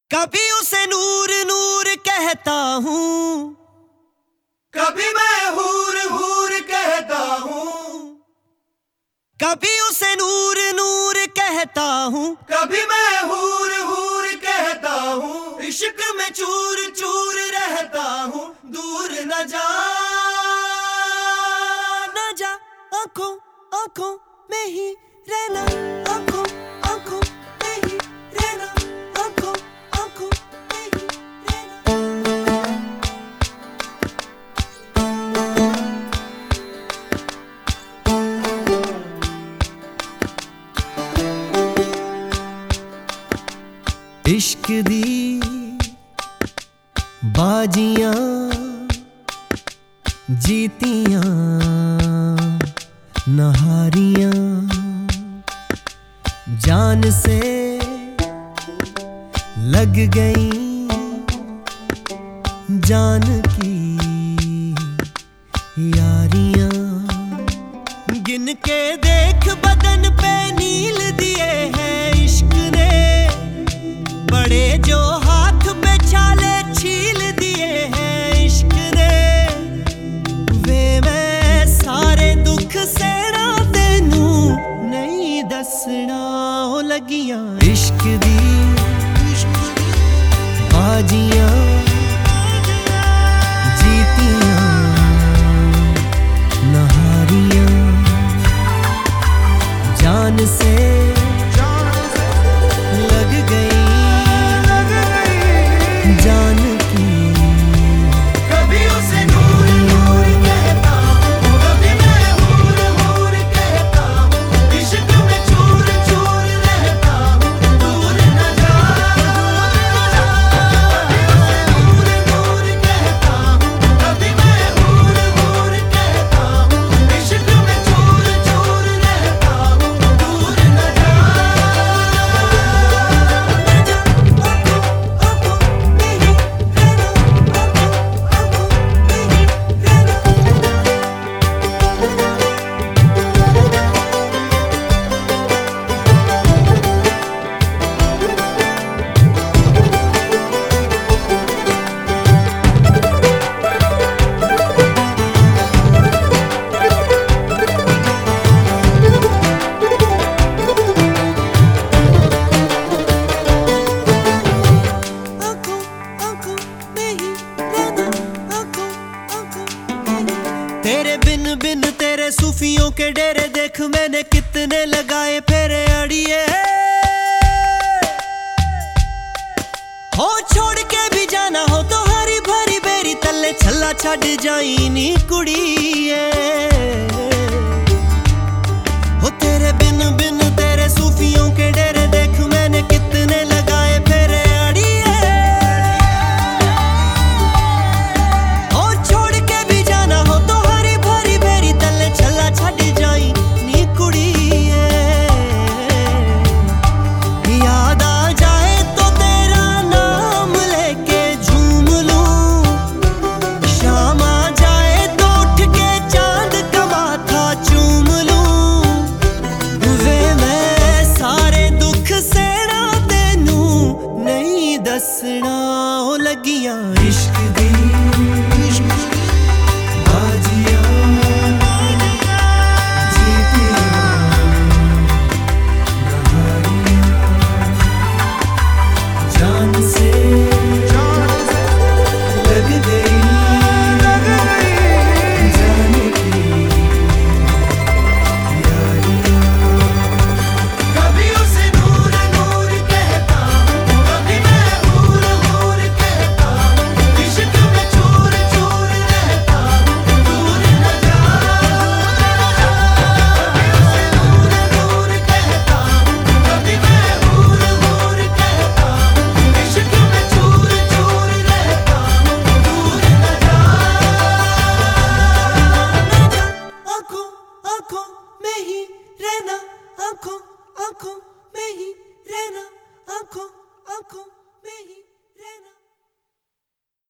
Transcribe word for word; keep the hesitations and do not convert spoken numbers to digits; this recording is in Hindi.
कभी उसे नूर नूर कहता हूँ, कभी मैं हूर हूर कहता हूँ, कभी उसे नूर नूर कहता हूँ, कभी मैं हूर हूर कहता हूँ। इश्क में चूर चूर रहता हूँ, दूर न जा न जा आंखों आंखों में ही रहना, आंखों आंखों में ही रहना, आंखों आंखों में ही रहना। इश्क दी बाजियां जीतियां नहारियां जान से लग गई जान की यारियां। गिन के देख बदन पे नील दिए हैं इश्क ने, बड़े जो हाथ पे छाले छील दिए हैं इश्क ने। वे मैं सारे दुख सेना तेनू नहीं दसना ओ लगियां। इश्क दी बाजियां जीतियां नहारियां जान से लग गई जान की। कभी उसे नूर नूर कहता हूँ, कभी मैं हूर हूर कहता हूँ। इश्क में चूर चूर रहता हूँ, दूर न जा। कभी उसे नूर नूर कहता हूँ, कभी मैं हूर हूर कहता हूँ। इश्क में चूर चूर रहता हूँ, दूर न जा। तेरे बिन बिन तेरे सूफियों के डेरे देख मैंने कितने लगाए फेरे अड़िए। हो छोड़ के भी जाना हो तो हरी भरी बेरी तले छल्ला छड़ जाई नी कुड़िए। हो तेरे बिन बिन तेरे सूफियों के डेरे देख मैंने कितने लगाए फेरे अड़िए। हो छोड़ के भी जाना हो तो हरी भरी बेरी तले छल्ला छड़ जाई नी कुड़िए। याद आ जाए तो तेरा नाम लेके झूम लूं, शाम आ जाए तो उठ के चांद का माथा चूम लूं। वे मैं सारे दुख सेना तेनू नहीं दसना ओ लगियां। इश्क दी